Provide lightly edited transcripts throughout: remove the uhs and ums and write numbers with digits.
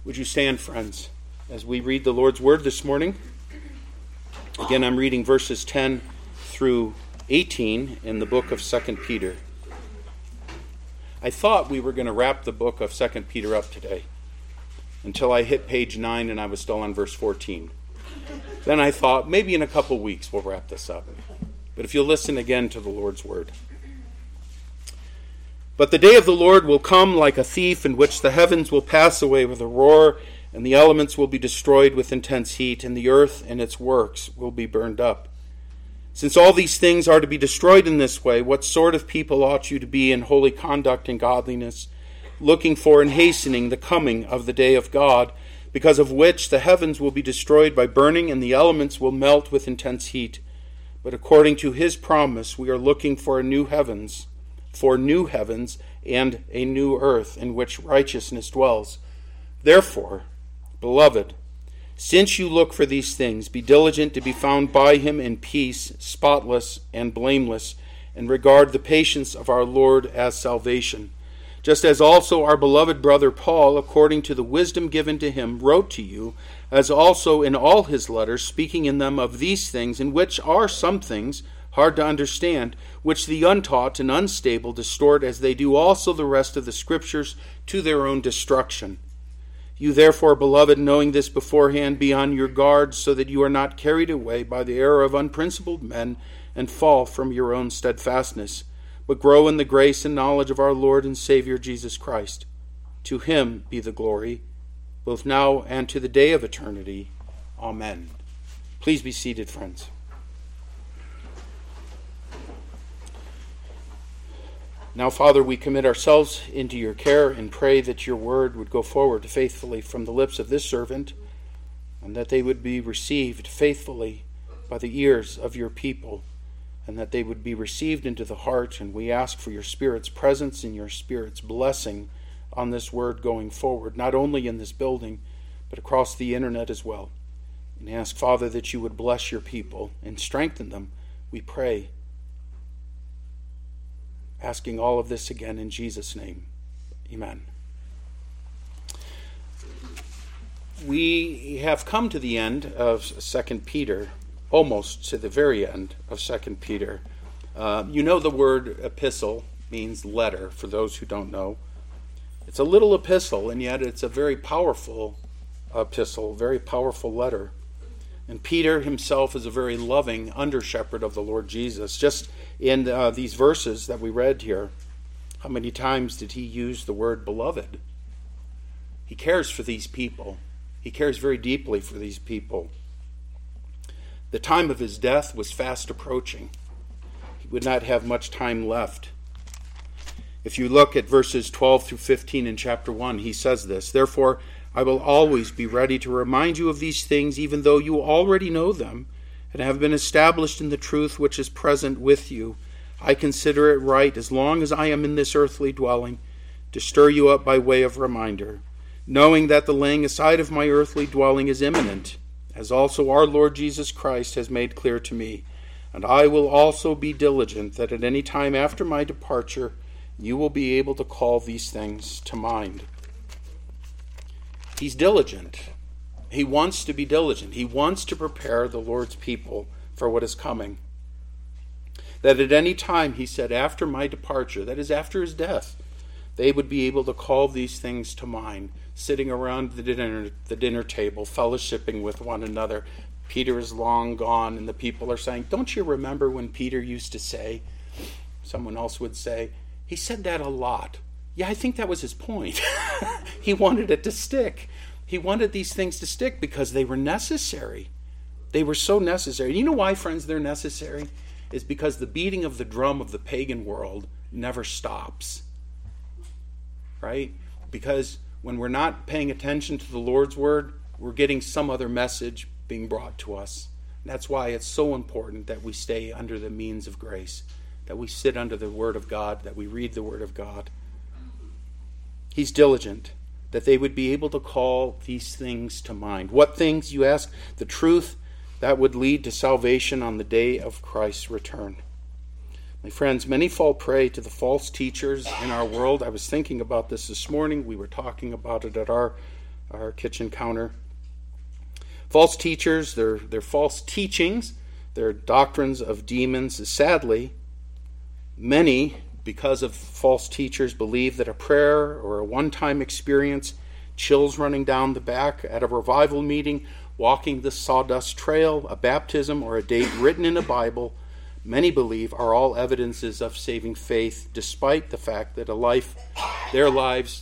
Would you stand, friends, as we read the Lord's Word this morning? Again, I'm reading verses 10 through 18 in the book of 2 Peter. I thought we were going to wrap the book of 2 Peter up today until I hit page 9 and I was still on verse 14. Then I thought maybe in a couple weeks we'll wrap this up. But if you'll listen again to the Lord's Word. But the day of the Lord will come like a thief, in which the heavens will pass away with a roar, and the elements will be destroyed with intense heat, and the earth and its works will be burned up. Since all these things are to be destroyed in this way, what sort of people ought you to be in holy conduct and godliness, looking for and hastening the coming of the day of God, because of which the heavens will be destroyed by burning, and the elements will melt with intense heat? But according to his promise, we are looking for new heavens and a new earth in which righteousness dwells. Therefore, beloved, since you look for these things, be diligent to be found by him in peace, spotless and blameless, and regard the patience of our Lord as salvation. Just as also our beloved brother Paul, according to the wisdom given to him, wrote to you, as also in all his letters, speaking in them of these things, in which are some things hard to understand, which the untaught and unstable distort, as they do also the rest of the Scriptures, to their own destruction. You therefore, beloved, knowing this beforehand, be on your guard, so that you are not carried away by the error of unprincipled men, and fall from your own steadfastness, but grow in the grace and knowledge of our Lord and Savior Jesus Christ. To him be the glory, both now and to the day of eternity. Amen. Please be seated, friends. Now, Father, we commit ourselves into your care and pray that your word would go forward faithfully from the lips of this servant, and that they would be received faithfully by the ears of your people, and that they would be received into the heart. And we ask for your Spirit's presence and your Spirit's blessing on this word going forward, not only in this building, but across the internet as well. And ask, Father, that you would bless your people and strengthen them, we pray. Asking all of this again in Jesus' name. Amen. We have come to the end of 2 Peter, almost to the very end of 2 Peter. You know the word epistle means letter, for those who don't know. It's a little epistle, and yet it's a very powerful epistle, very powerful letter. And Peter himself is a very loving under-shepherd of the Lord Jesus. Just in these verses that we read here, how many times did he use the word beloved? He cares for these people. He cares very deeply for these people. The time of his death was fast approaching. He would not have much time left. If you look at verses 12 through 15 in chapter 1, he says this, "Therefore, I will always be ready to remind you of these things, even though you already know them and have been established in the truth which is present with you. I consider it right, as long as I am in this earthly dwelling, to stir you up by way of reminder, knowing that the laying aside of my earthly dwelling is imminent, as also our Lord Jesus Christ has made clear to me. And I will also be diligent that at any time after my departure you will be able to call these things to mind." He's diligent. He wants to be diligent. He wants to prepare the Lord's people for what is coming. That at any time, he said, after my departure, that is after his death, they would be able to call these things to mind, sitting around the dinner table, fellowshipping with one another. Peter is long gone, and the people are saying, "Don't you remember when Peter used to say?" Someone else would say, "He said that a lot." Yeah, I think that was his point. He wanted it to stick. He wanted these things to stick because they were necessary. They were so necessary. You know why, friends, they're necessary? It's because the beating of the drum of the pagan world never stops. Right? Because when we're not paying attention to the Lord's word, we're getting some other message being brought to us. And that's why it's so important that we stay under the means of grace, that we sit under the word of God, that we read the word of God. He's diligent, that they would be able to call these things to mind. What things, you ask? The truth that would lead to salvation on the day of Christ's return. My friends, many fall prey to the false teachers in our world. I was thinking about this morning. We were talking about it at our our kitchen counter. False teachers, their false teachings, their doctrines of demons. Sadly, many, because of false teachers, believe that a prayer or a one-time experience, chills running down the back at a revival meeting, walking the sawdust trail, a baptism, or a date written in a Bible, many believe are all evidences of saving faith, despite the fact that their lives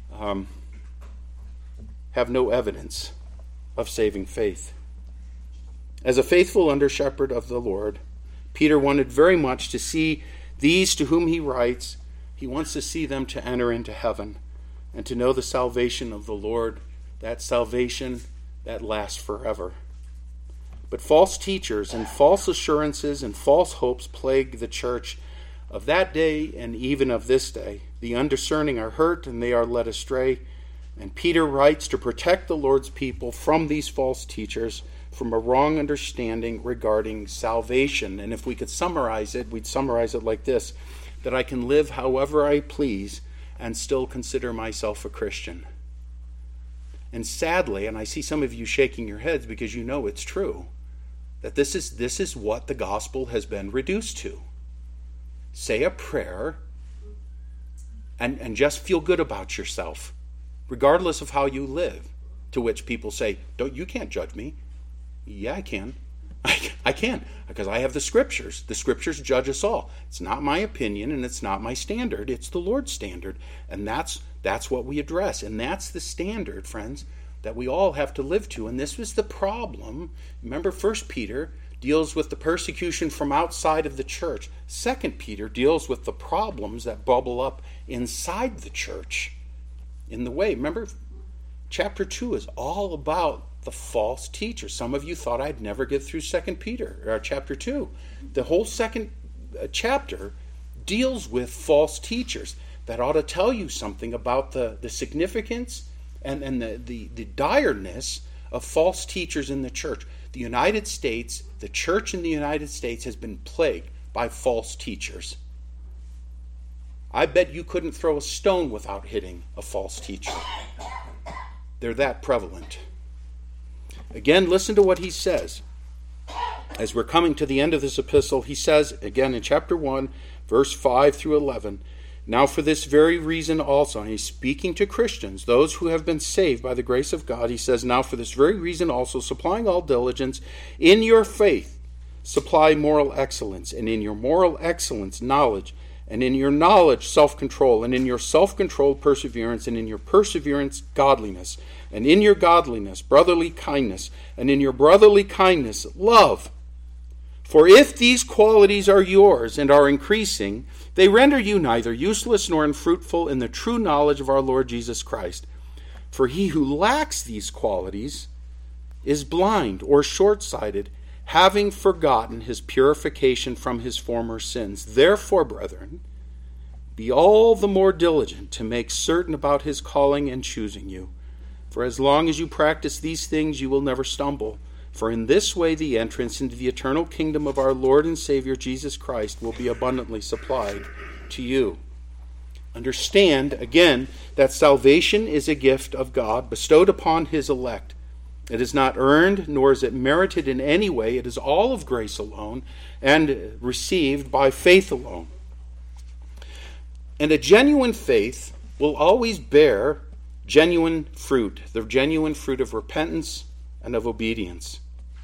have no evidence of saving faith. As a faithful under-shepherd of the Lord, Peter wanted very much to see these to whom he writes, he wants to see them to enter into heaven and to know the salvation of the Lord, that salvation that lasts forever. But false teachers and false assurances and false hopes plague the church of that day and even of this day. The undiscerning are hurt and they are led astray. And Peter writes to protect the Lord's people from these false teachers, from a wrong understanding regarding salvation. And if we could summarize it, we'd summarize it like this: that I can live however I please and still consider myself a Christian. And sadly, and I see some of you shaking your heads because you know it's true, that this is what the gospel has been reduced to. Say a prayer and just feel good about yourself, regardless of how you live. To which people say, you can't judge me. Yeah, I can. I can, because I have the Scriptures. The Scriptures judge us all. It's not my opinion and it's not my standard. It's the Lord's standard. And that's what we address. And that's the standard, friends, that we all have to live to. And this was the problem. Remember, 1 Peter deals with the persecution from outside of the church. 2 Peter deals with the problems that bubble up inside the church in the way. Remember, chapter 2 is all about the false teacher. Some of you thought I'd never get through 2 Peter, or chapter 2. The whole second chapter deals with false teachers. That ought to tell you something about the significance and the direness of false teachers in the church. The United States, the church in the United States has been plagued by false teachers. I bet you couldn't throw a stone without hitting a false teacher. They're that prevalent. Again, listen to what he says. As we're coming to the end of this epistle, he says, again in chapter 1, verse 5 through 11, now for this very reason also, and he's speaking to Christians, those who have been saved by the grace of God, he says, now for this very reason also, supplying all diligence, in your faith supply moral excellence, and in your moral excellence knowledge, and in your knowledge self-control, and in your self-control perseverance, and in your perseverance godliness, and in your godliness brotherly kindness, and in your brotherly kindness love. For if these qualities are yours and are increasing, they render you neither useless nor unfruitful in the true knowledge of our Lord Jesus Christ. For he who lacks these qualities is blind or short-sighted, having forgotten his purification from his former sins. Therefore, brethren, be all the more diligent to make certain about his calling and choosing you. For as long as you practice these things, you will never stumble. For in this way the entrance into the eternal kingdom of our Lord and Savior Jesus Christ will be abundantly supplied to you. Understand, again, that salvation is a gift of God bestowed upon his elect. It is not earned, nor is it merited in any way. It is all of grace alone and received by faith alone. And a genuine faith will always bear genuine fruit, the genuine fruit of repentance and of obedience.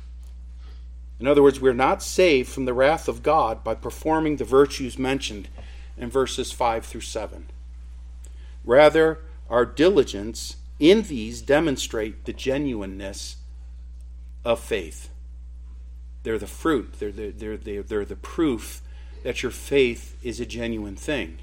In other words, we're not saved from the wrath of God by performing the virtues mentioned in verses 5 through 7. Rather, our diligence in these demonstrate the genuineness of faith. They're the fruit. They're the proof that your faith is a genuine thing.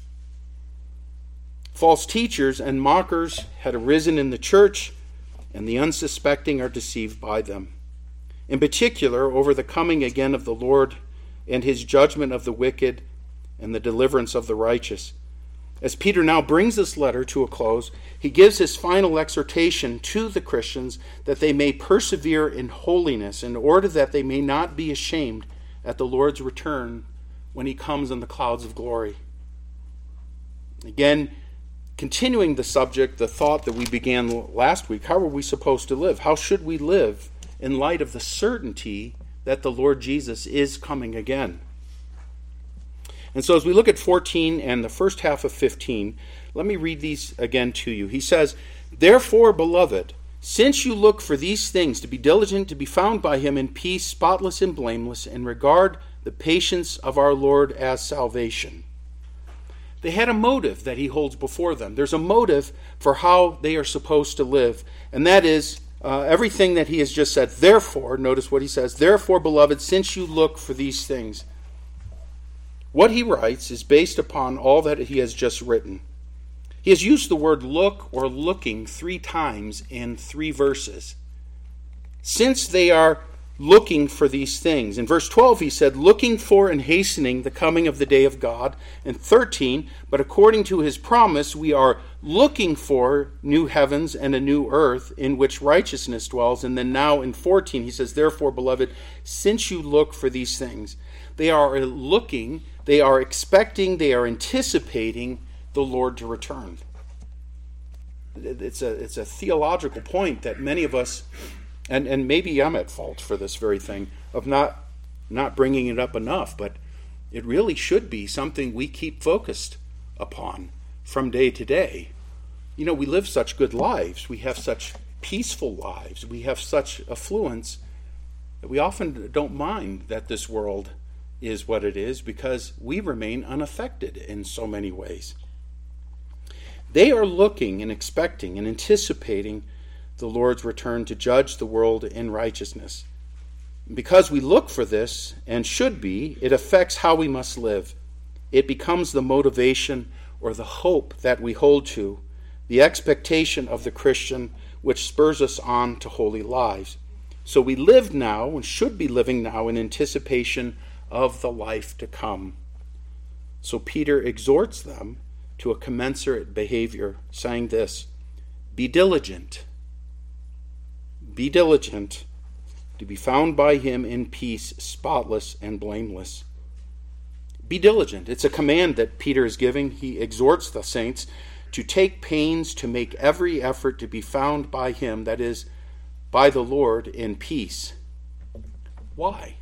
False teachers and mockers had arisen in the church, and the unsuspecting are deceived by them. In particular, over the coming again of the Lord and his judgment of the wicked and the deliverance of the righteous. As Peter now brings this letter to a close, he gives his final exhortation to the Christians that they may persevere in holiness in order that they may not be ashamed at the Lord's return when he comes in the clouds of glory. Again, continuing the subject, the thought that we began last week, how are we supposed to live? How should we live in light of the certainty that the Lord Jesus is coming again? And so as we look at 14 and the first half of 15, let me read these again to you. He says, "Therefore, beloved, since you look for these things, to be diligent, to be found by him in peace, spotless and blameless, and regard the patience of our Lord as salvation." They had a motive that he holds before them. There's a motive for how they are supposed to live, and that is everything that he has just said. Therefore, notice what he says, "Therefore, beloved, since you look for these things." What he writes is based upon all that he has just written. He has used the word look or looking 3 times in 3 verses. Since they are looking for these things. In verse 12 he said, looking for and hastening the coming of the day of God. In 13, but according to his promise, we are looking for new heavens and a new earth in which righteousness dwells. And then now in 14 he says, therefore, beloved, since you look for these things. They are looking, they are expecting, they are anticipating the Lord to return. It's a theological point that many of us, and maybe I'm at fault for this very thing, of not bringing it up enough, but it really should be something we keep focused upon from day to day. You know, we live such good lives. We have such peaceful lives. We have such affluence that we often don't mind that this world is what it is because we remain unaffected in so many ways. They are looking and expecting and anticipating the Lord's return to judge the world in righteousness. Because we look for this, and should be, it affects how we must live. It becomes the motivation or the hope that we hold to, the expectation of the Christian which spurs us on to holy lives. So we live now, and should be living now, in anticipation of the life to come. So Peter exhorts them to a commensurate behavior, saying this, be diligent to be found by him in peace, spotless and blameless. Be diligent. It's a command that Peter is giving. He exhorts the saints to take pains to make every effort to be found by him, that is, by the Lord, in peace. Why?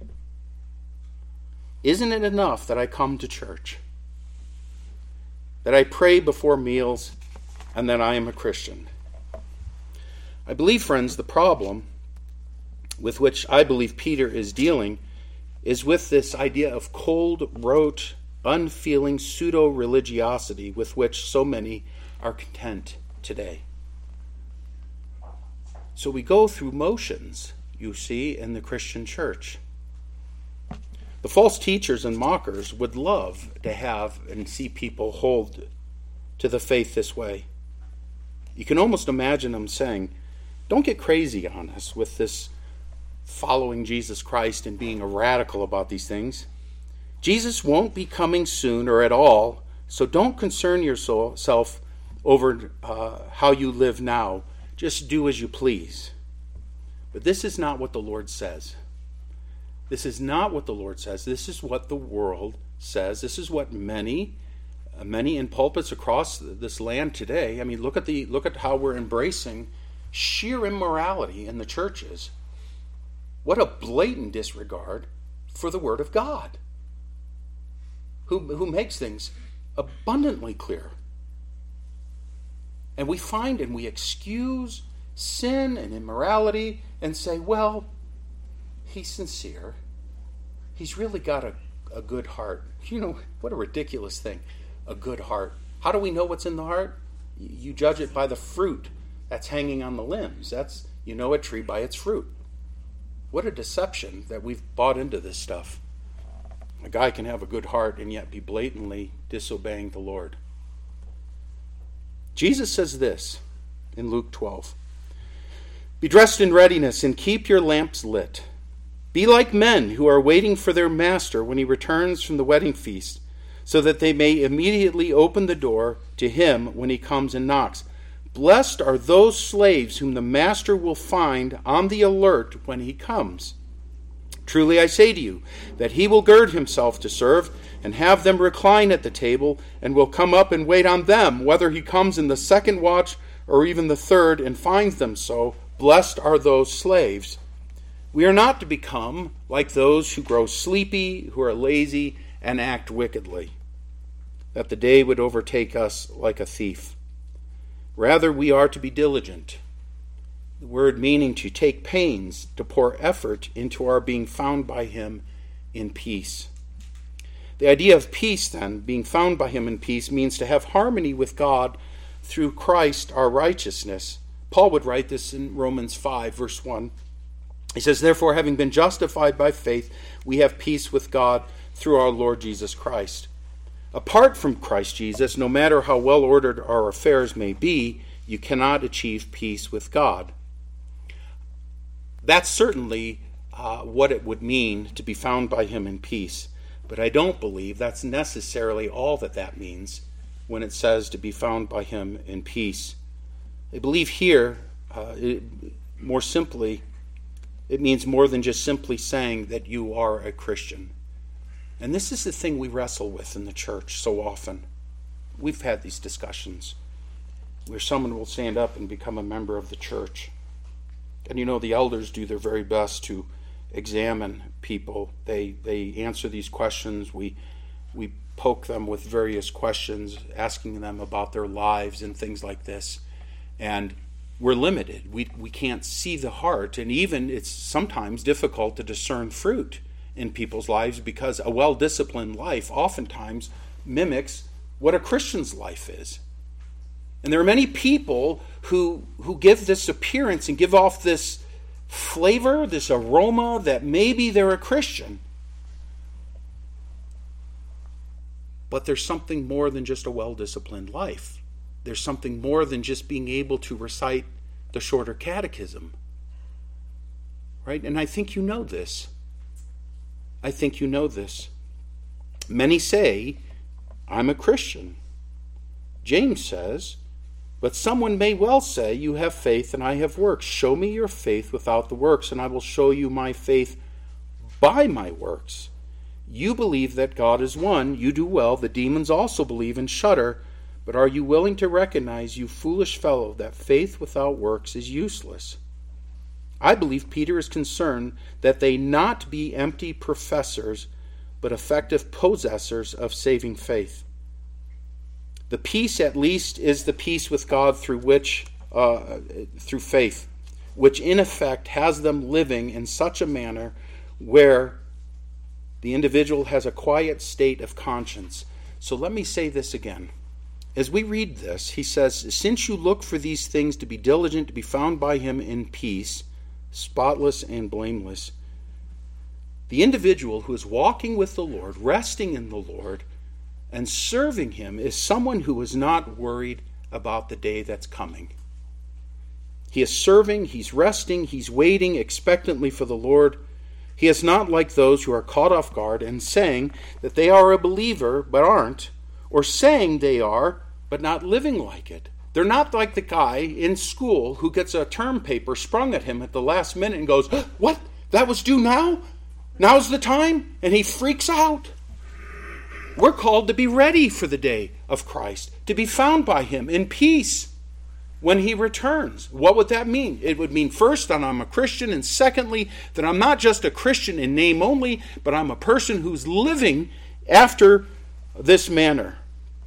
Isn't it enough that I come to church? That I pray before meals, and that I am a Christian? I believe, friends, the problem with which I believe Peter is dealing is with this idea of cold, rote, unfeeling pseudo-religiosity with which so many are content today. So we go through motions, you see, in the Christian church. The false teachers and mockers would love to have and see people hold to the faith this way. You can almost imagine them saying, don't get crazy on us with this following Jesus Christ and being a radical about these things. Jesus won't be coming soon or at all, so don't concern yourself over how you live now. Just do as you please. But this is not what the Lord says. This is not what the Lord says. This is what the world says. This is what many in pulpits across this land today. I mean, look at how we're embracing sheer immorality in the churches. What a blatant disregard for the Word of God, who makes things abundantly clear. And we find and we excuse sin and immorality and say, well, he's sincere. He's really got a good heart. You know, what a ridiculous thing, a good heart. How do we know what's in the heart? You judge it by the fruit that's hanging on the limbs. You know a tree by its fruit. What a deception that we've bought into this stuff. A guy can have a good heart and yet be blatantly disobeying the Lord. Jesus says this in Luke 12. Be dressed in readiness and keep your lamps lit. Be like men who are waiting for their master when he returns from the wedding feast, so that they may immediately open the door to him when he comes and knocks. Blessed are those slaves whom the master will find on the alert when he comes. Truly I say to you, that he will gird himself to serve, and have them recline at the table, and will come up and wait on them, whether he comes in the second watch or even the third, and finds them so. Blessed are those slaves. We are not to become like those who grow sleepy, who are lazy, and act wickedly, that the day would overtake us like a thief. Rather, we are to be diligent. The word meaning to take pains, to pour effort into our being found by him in peace. The idea of peace, then, being found by him in peace, means to have harmony with God through Christ our righteousness. Paul would write this in Romans 5, verse 1. He says, therefore, having been justified by faith, we have peace with God through our Lord Jesus Christ. Apart from Christ Jesus, no matter how well ordered our affairs may be, you cannot achieve peace with God. That's certainly what it would mean to be found by him in peace. But I don't believe that's necessarily all that means when it says to be found by him in peace. I believe here, more simply, it means more than just simply saying that you are a Christian. And this is the thing we wrestle with in the church so often. We've had these discussions where someone will stand up and become a member of the church. And the elders do their very best to examine people. They answer these questions. We poke them with various questions, asking them about their lives and things like this. And we're limited. We can't see the heart. And even it's sometimes difficult to discern fruit in people's lives, because a well-disciplined life oftentimes mimics what a Christian's life is. And there are many people who give this appearance and give off this flavor, this aroma that maybe they're a Christian. But there's something more than just a well-disciplined life. There's something more than just being able to recite the shorter catechism. Right? And I think you know this. Many say, I'm a Christian. James says, but someone may well say, you have faith and I have works. Show me your faith without the works, and I will show you my faith by my works. You believe that God is one. You do well. The demons also believe and shudder. But are you willing to recognize, you foolish fellow, that faith without works is useless? I believe Peter is concerned that they not be empty professors, but effective possessors of saving faith. The peace, at least, is the peace with God through faith, which in effect has them living in such a manner where the individual has a quiet state of conscience. So let me say this again. As we read this, he says, since you look for these things to be diligent, to be found by him in peace, spotless and blameless, the individual who is walking with the Lord, resting in the Lord, and serving him is someone who is not worried about the day that's coming. He is serving, he's resting, he's waiting expectantly for the Lord. He is not like those who are caught off guard and saying that they are a believer but aren't, or saying they are but not living like it. They're not like the guy in school who gets a term paper sprung at him at the last minute and goes, what? That was due now? Now's the time? And he freaks out. We're called to be ready for the day of Christ, to be found by him in peace when he returns. What would that mean? It would mean, first, that I'm a Christian, and secondly, that I'm not just a Christian in name only, but I'm a person who's living after this manner.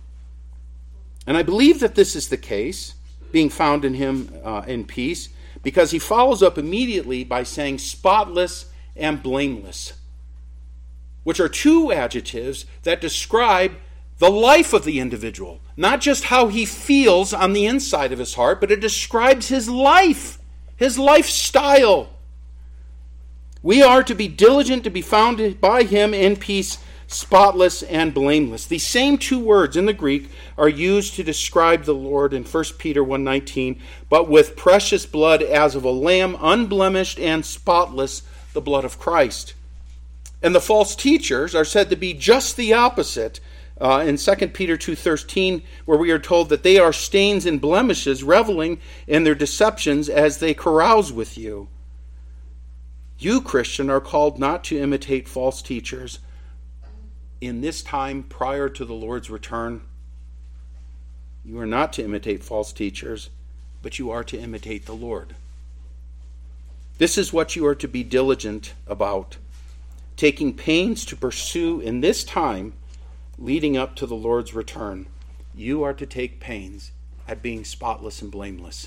And I believe that this is the case, being found in him in peace, because he follows up immediately by saying spotless and blameless, which are two adjectives that describe the life of the individual. Not just how he feels on the inside of his heart, but it describes his life, his lifestyle. We are to be diligent to be found by him in peace, spotless and blameless. These same two words in the Greek are used to describe the Lord in 1 Peter 1:19, but with precious blood as of a lamb, unblemished and spotless, the blood of Christ. And the false teachers are said to be just the opposite. In 2 Peter 2:13, where we are told that they are stains and blemishes, reveling in their deceptions as they carouse with you. You, Christian, are called not to imitate false teachers in this time prior to the Lord's return. You are not to imitate false teachers, but you are to imitate the Lord. This is what you are to be diligent about, taking pains to pursue in this time leading up to the Lord's return. You are to take pains at being spotless and blameless.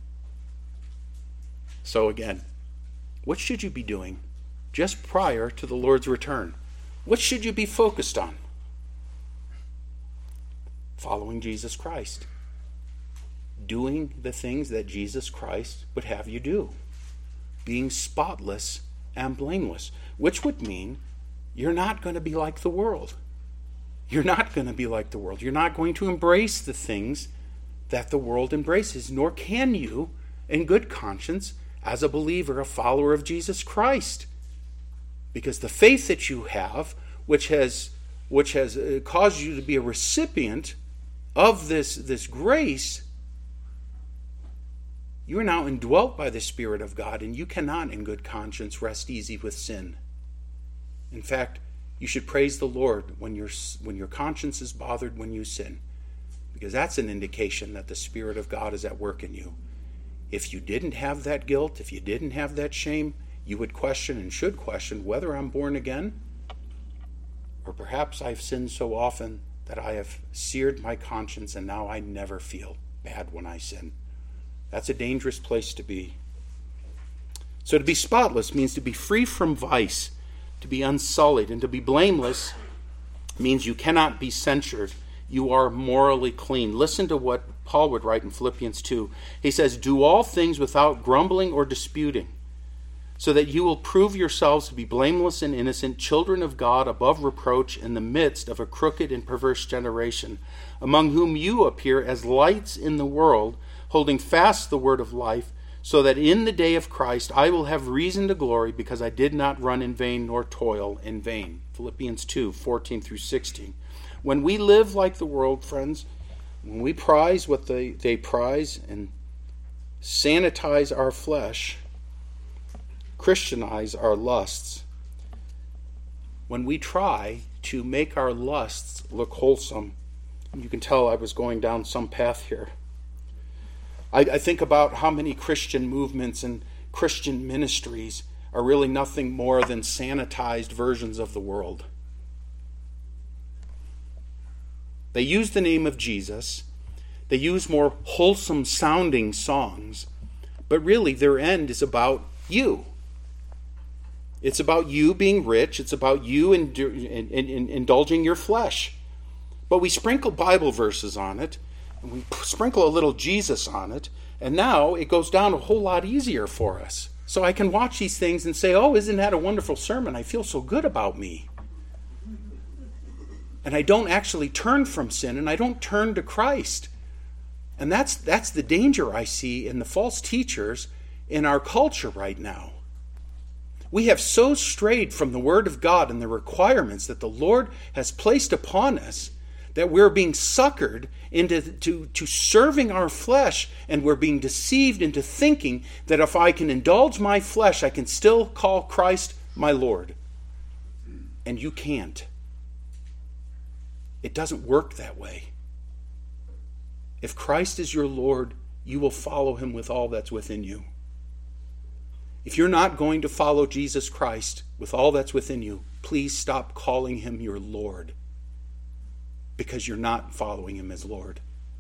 So again, what should you be doing just prior to the Lord's return? What should you be focused on? Following Jesus Christ. Doing the things that Jesus Christ would have you do. Being spotless and blameless. Which would mean you're not going to be like the world. You're not going to be like the world. You're not going to embrace the things that the world embraces, nor can you, in good conscience, as a believer, a follower of Jesus Christ. Because the faith that you have, which has caused you to be a recipient of this grace, you are now indwelt by the Spirit of God, and you cannot, in good conscience, rest easy with sin. In fact, you should praise the Lord when your conscience is bothered when you sin, because that's an indication that the Spirit of God is at work in you. If you didn't have that guilt, if you didn't have that shame, you would question and should question whether I'm born again, or perhaps I've sinned so often that I have seared my conscience and now I never feel bad when I sin. That's a dangerous place to be. So to be spotless means to be free from vice, to be unsullied, and to be blameless means you cannot be censured. You are morally clean. Listen to what Paul would write in Philippians 2. He says, "Do all things without grumbling or disputing, so that you will prove yourselves to be blameless and innocent, children of God above reproach in the midst of a crooked and perverse generation, among whom you appear as lights in the world, holding fast the word of life, so that in the day of Christ I will have reason to glory, because I did not run in vain nor toil in vain." Philippians 2, 14 through 16. When we live like the world, friends, when we prize what they prize and sanitize our flesh, Christianize our lusts, when we try to make our lusts look wholesome, you can tell I was going down some path here. I think about how many Christian movements and Christian ministries are really nothing more than sanitized versions of the world. They use the name of Jesus. They use more wholesome sounding songs. But really their end is about you. It's about you being rich. It's about you indulging your flesh. But we sprinkle Bible verses on it. And we sprinkle a little Jesus on it. And now it goes down a whole lot easier for us. So I can watch these things and say, "Oh, isn't that a wonderful sermon? I feel so good about me." And I don't actually turn from sin, and I don't turn to Christ. And that's the danger I see in the false teachers in our culture right now. We have so strayed from the Word of God and the requirements that the Lord has placed upon us that we're being suckered into serving our flesh, and we're being deceived into thinking that if I can indulge my flesh, I can still call Christ my Lord. And you can't. It doesn't work that way. If Christ is your Lord, you will follow him with all that's within you. If you're not going to follow Jesus Christ with all that's within you, please stop calling him your Lord, because you're not following him as Lord.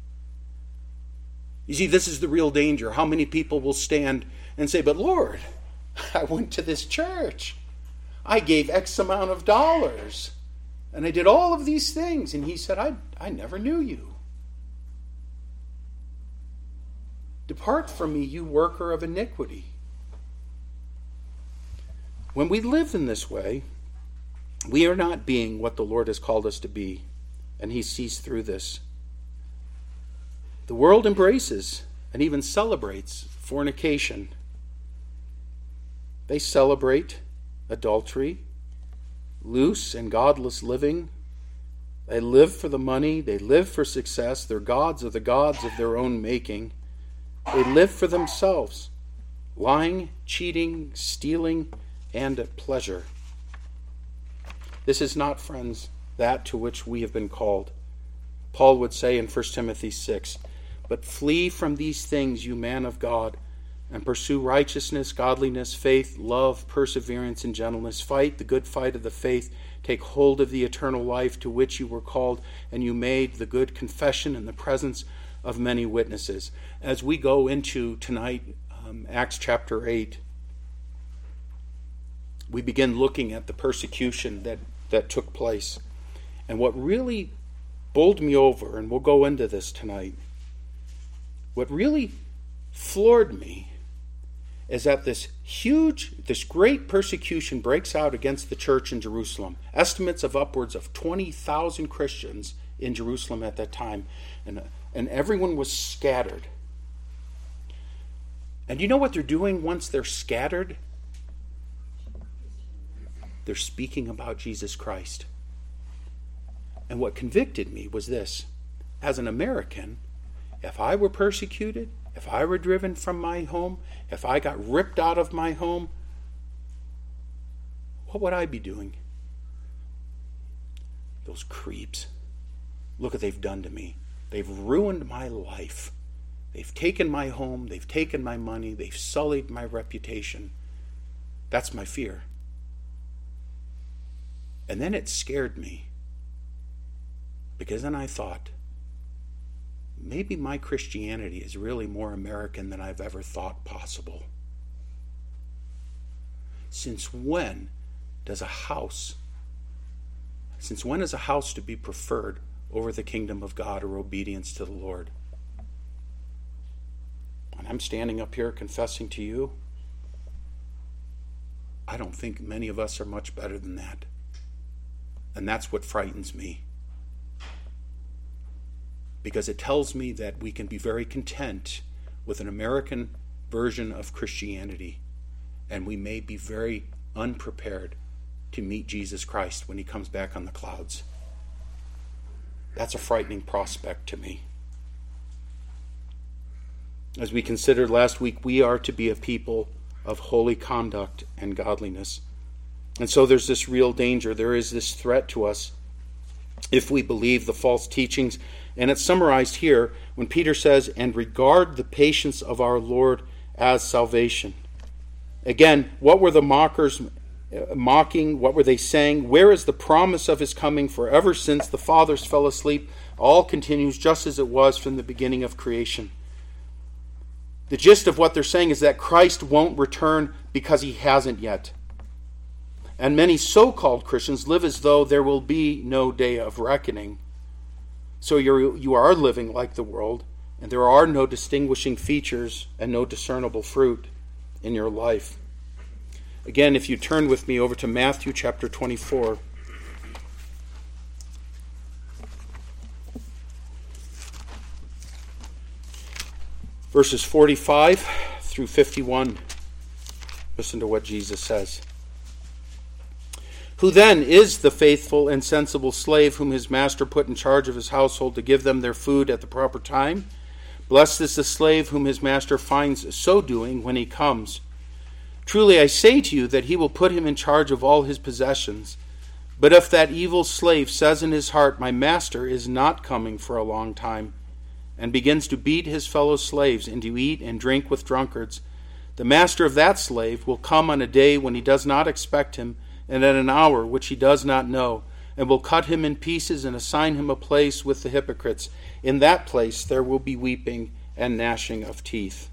You see, this is the real danger. How many people will stand and say, "But Lord, I went to this church. I gave X amount of dollars. And I did all of these things." And he said, I never knew you. "Depart from me, you worker of iniquity." When we live in this way, we are not being what the Lord has called us to be. And he sees through this. The world embraces and even celebrates fornication. They celebrate adultery, loose and godless living. They live for the money. They live for success. Their gods are the gods of their own making. They live for themselves, lying, cheating, stealing, and a pleasure. This is not, friends, that to which we have been called. Paul would say in 1 Timothy 6, "But flee from these things, you man of God, and pursue righteousness, godliness, faith, love, perseverance, and gentleness. Fight the good fight of the faith. Take hold of the eternal life to which you were called, and you made the good confession in the presence of many witnesses." As we go into tonight, Acts chapter 8, we begin looking at the persecution that took place. And what really bowled me over, and we'll go into this tonight, what really floored me is that this great persecution breaks out against the church in Jerusalem. Estimates of upwards of 20,000 Christians in Jerusalem at that time. And everyone was scattered. And you know what they're doing once they're scattered? They're speaking about Jesus Christ. And what convicted me was this. As an American, if I were persecuted, if I were driven from my home, if I got ripped out of my home, what would I be doing? Those creeps. Look what they've done to me. They've ruined my life. They've taken my home. They've taken my money. They've sullied my reputation. That's my fear. And then it scared me. Because then I thought, maybe my Christianity is really more American than I've ever thought possible. Since when is a house to be preferred over the kingdom of God or obedience to the Lord? And I'm standing up here confessing to you, I don't think many of us are much better than that. And that's what frightens me. Because it tells me that we can be very content with an American version of Christianity, and we may be very unprepared to meet Jesus Christ when he comes back on the clouds. That's a frightening prospect to me. As we considered last week, we are to be a people of holy conduct and godliness. And so there's this real danger. There is this threat to us if we believe the false teachings. And it's summarized here when Peter says, "And regard the patience of our Lord as salvation." Again, what were the mockers mocking? What were they saying? Where is the promise of his coming? For ever since the fathers fell asleep, all continues just as it was from the beginning of creation. The gist of what they're saying is that Christ won't return because he hasn't yet. And many so-called Christians live as though there will be no day of reckoning. So you are living like the world, and there are no distinguishing features and no discernible fruit in your life. Again, if you turn with me over to Matthew chapter 24. Verses 45 through 51. Listen to what Jesus says. "Who then is the faithful and sensible slave whom his master put in charge of his household to give them their food at the proper time? Blessed is the slave whom his master finds so doing when he comes. Truly I say to you that he will put him in charge of all his possessions. But if that evil slave says in his heart, 'My master is not coming for a long time,' and begins to beat his fellow slaves and to eat and drink with drunkards, the master of that slave will come on a day when he does not expect him, and at an hour which he does not know, and will cut him in pieces and assign him a place with the hypocrites. In that place there will be weeping and gnashing of teeth."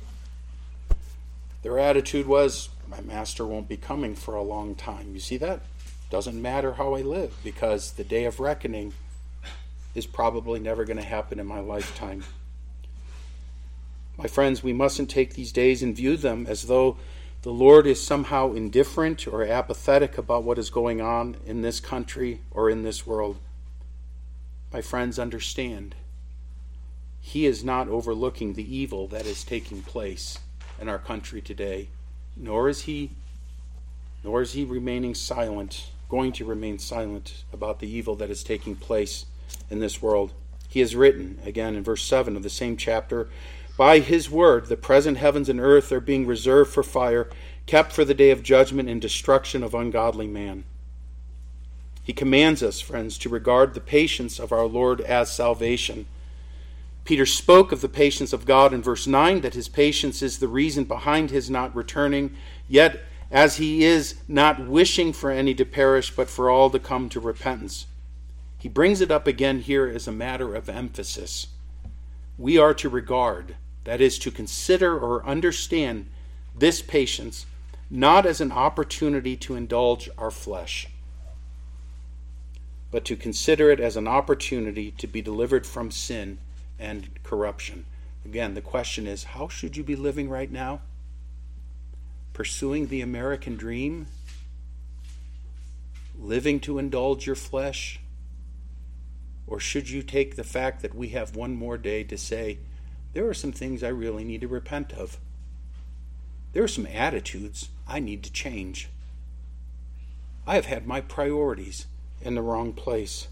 Their attitude was, my master won't be coming for a long time. You see that? Doesn't matter how I live, because the day of reckoning is probably never going to happen in my lifetime. My friends, we mustn't take these days and view them as though the Lord is somehow indifferent or apathetic about what is going on in this country or in this world. My friends, understand, He is not overlooking the evil that is taking place in our country today, nor is He remaining silent, going to remain silent about the evil that is taking place in this world. He has written, again in verse 7 of the same chapter, "By His word, the present heavens and earth are being reserved for fire, kept for the day of judgment and destruction of ungodly man. He commands us, friends, to regard the patience of our Lord as salvation. Peter spoke of the patience of God in verse 9, that his patience is the reason behind his not returning, yet as he is not wishing for any to perish, but for all to come to repentance. He brings it up again here as a matter of emphasis. We are to regard, that is, to consider or understand this patience, not as an opportunity to indulge our flesh, but to consider it as an opportunity to be delivered from sin and corruption. Again, the question is, how should you be living right now? Pursuing the American dream? Living to indulge your flesh? Or should you take the fact that we have one more day to say, there are some things I really need to repent of. There are some attitudes I need to change. I have had my priorities in the wrong place.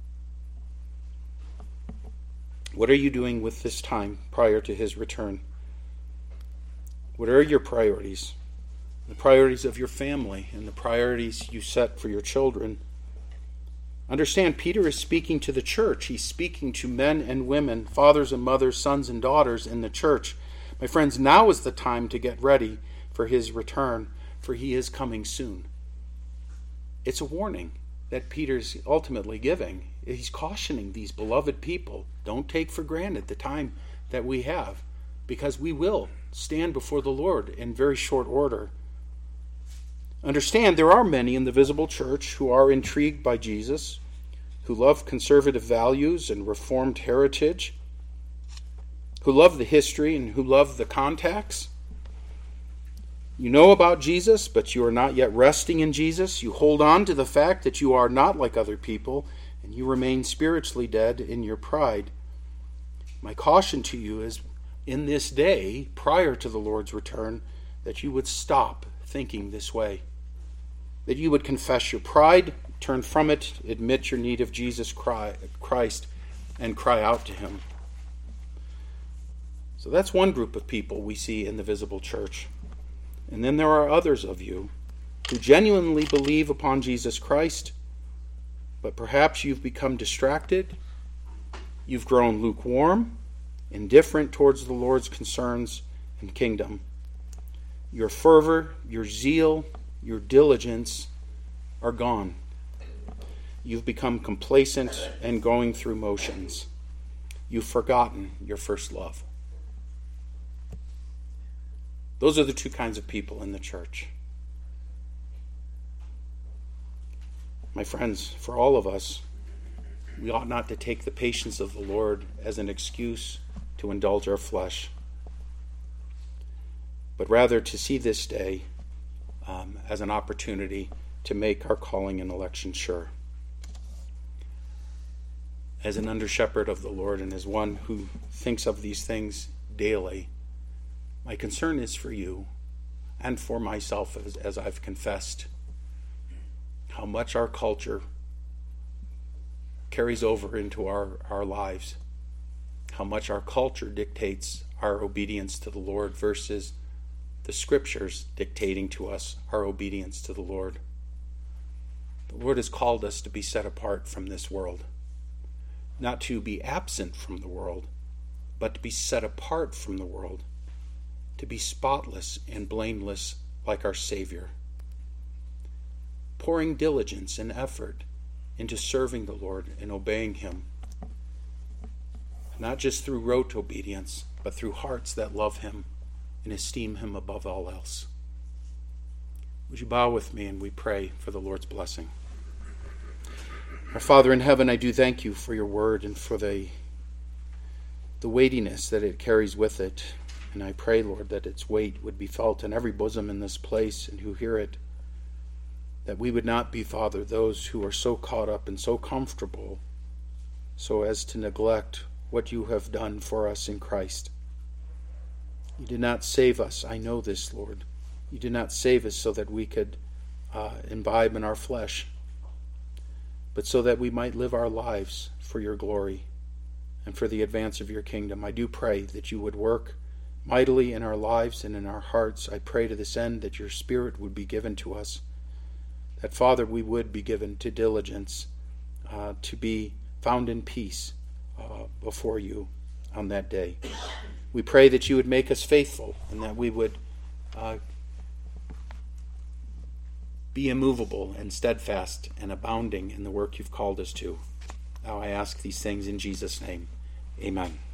What are you doing with this time prior to his return? What are your priorities? The priorities of your family and the priorities you set for your children. Understand, Peter is speaking to the church. He's speaking to men and women, fathers and mothers, sons and daughters in the church. My friends, now is the time to get ready for his return, for he is coming soon. It's a warning that Peter's ultimately giving. He's cautioning these beloved people, don't take for granted the time that we have, because we will stand before the Lord in very short order. Understand, there are many in the visible church who are intrigued by Jesus, who love conservative values and reformed heritage, who love the history and who love the contacts. You know about Jesus, but you are not yet resting in Jesus. You hold on to the fact that you are not like other people, and you remain spiritually dead in your pride. My caution to you is, in this day, prior to the Lord's return, that you would stop thinking this way. That you would confess your pride, turn from it, admit your need of Jesus Christ, and cry out to him. So that's one group of people we see in the visible church. And then there are others of you who genuinely believe upon Jesus Christ, but perhaps you've become distracted, you've grown lukewarm, indifferent towards the Lord's concerns and kingdom. Your fervor, your zeal, your diligence are gone. You've become complacent and going through motions. You've forgotten your first love. Those are the two kinds of people in the church. My friends, for all of us, we ought not to take the patience of the Lord as an excuse to indulge our flesh, but rather to see this day as an opportunity to make our calling and election sure. As an under-shepherd of the Lord and as one who thinks of these things daily, my concern is for you and for myself, as I've confessed, how much our culture carries over into our lives, how much our culture dictates our obedience to the Lord versus the Scriptures dictating to us our obedience to the Lord. The Lord has called us to be set apart from this world, not to be absent from the world, but to be set apart from the world, to be spotless and blameless like our Savior, pouring diligence and effort into serving the Lord and obeying him, not just through rote obedience, but through hearts that love him and esteem him above all else. Would you bow with me and we pray for the Lord's blessing? Our Father in heaven, I do thank you for your word and for the weightiness that it carries with it. And I pray, Lord, that its weight would be felt in every bosom in this place and who hear it, that we would not be, Father, those who are so caught up and so comfortable so as to neglect what you have done for us in Christ. You did not save us. I know this, Lord. You did not save us so that we could imbibe in our flesh, but so that we might live our lives for your glory and for the advance of your kingdom. I do pray that you would work mightily in our lives and in our hearts. I pray to this end that your Spirit would be given to us, that, Father, we would be given to diligence, to be found in peace before you on that day. We pray that you would make us faithful and that we would be immovable and steadfast and abounding in the work you've called us to. Now I ask these things in Jesus' name. Amen.